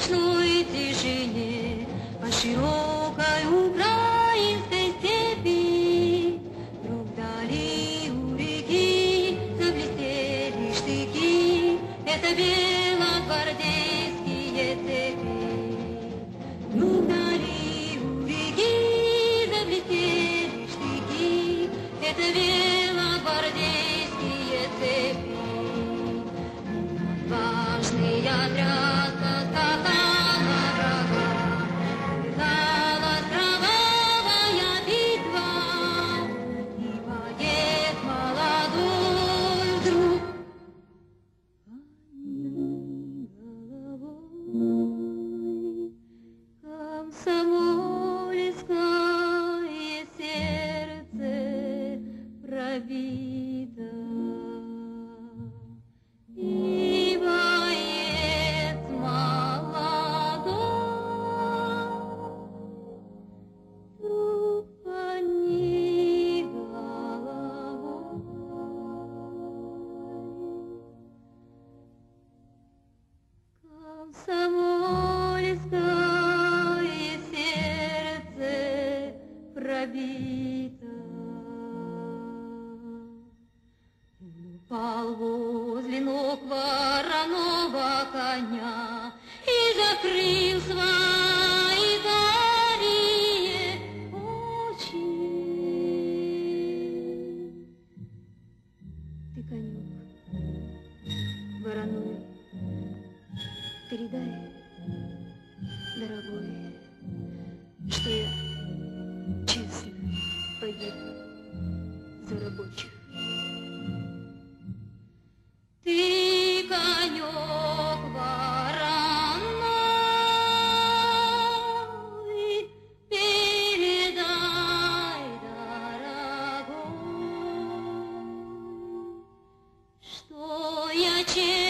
ночной тишине, по широкой украинской степи, вдруг вдали у реки заблестели штыки. Это белогвардейские цепи. Вдруг вдали у реки заблестели штыки. Это белогвардейские цепи. Важный отряд поскакал на врага, завязалась кровавая битва, и боец молодой вдруг головой. Комсомольское сердце пробито. И боец молодой вдруг поник головой. Комсомольское сердце пробито. Упал возле ног вороного коня и закрыл свои карие очи. Ты, конек вороной, передай, дорогой, что я честно погиб за рабочих. Ты, конек вороной, передай, дорогой, что я честно